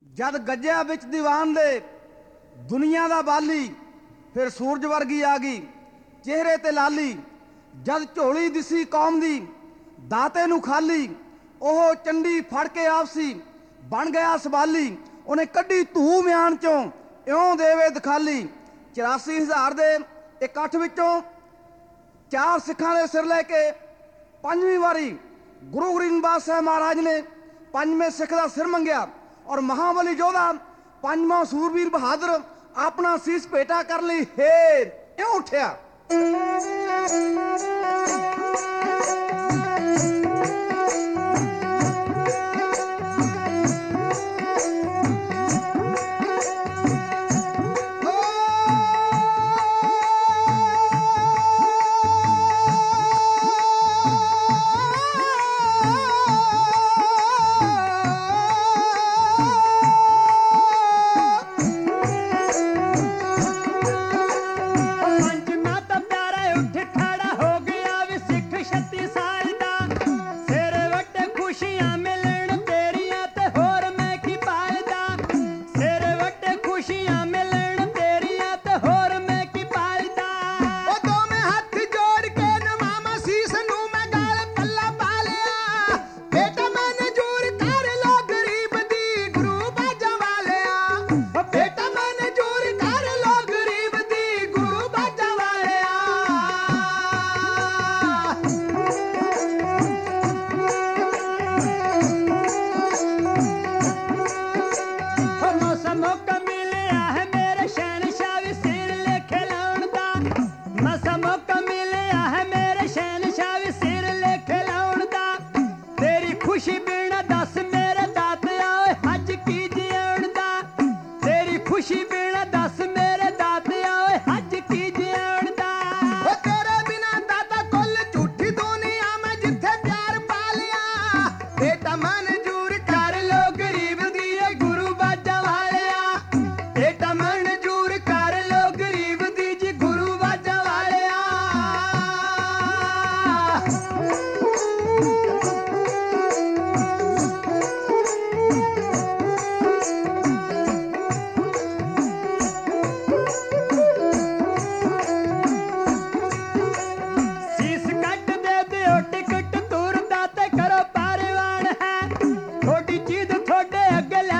ਜਦ ਗੱਜਿਆ ਵਿੱਚ ਦੀਵਾਨ ਦੇ ਦੁਨੀਆ ਦਾ ਬਾਲੀ, ਫਿਰ ਸੂਰਜ ਵਰਗੀ ਆ ਗਈ ਚਿਹਰੇ ਤੇ ਲਾਲੀ। ਜਦ ਝੋਲੀ ਦਿਸੀ ਕੌਮ ਦੀ ਦਾਤੇ ਨੂੰ ਖਾਲੀ, ਉਹ ਚੰਡੀ ਫੜ ਕੇ ਆਪਸੀ ਬਣ ਗਿਆ ਸਵਾਲੀ। ਉਹਨੇ ਕੱਢੀ ਧੂ ਮਿਆਨ ਚੋਂ ਇਉਂ ਦੇਵੇ ਦਿਖਾਲੀ। 84,000 ਦੇ ਇਕੱਠ ਵਿੱਚੋਂ 4 ਸਿੱਖਾਂ ਦੇ ਸਿਰ ਲੈ ਕੇ 5ਵੀਂ ਵਾਰੀ ਗੁਰੂ ਗੋਬਿੰਦ ਸਾਹਿਬ ਮਹਾਰਾਜ ਨੇ 5ਵੇਂ ਸਿੱਖ ਦਾ ਸਿਰ ਮੰਗਿਆ, ਔਰ ਮਹਾਬਲੀ ਯੋਧਾ 5ਵਾਂ ਸੂਰਬੀਰ ਬਹਾਦਰ ਆਪਣਾ ਸੀਸ ਭੇਟਾ ਕਰਨ ਲਈ ਹੇਰ ਇਉਂ ਉੱਠਿਆ। ਤੁਹਾਡੇ ਅੱਗੇ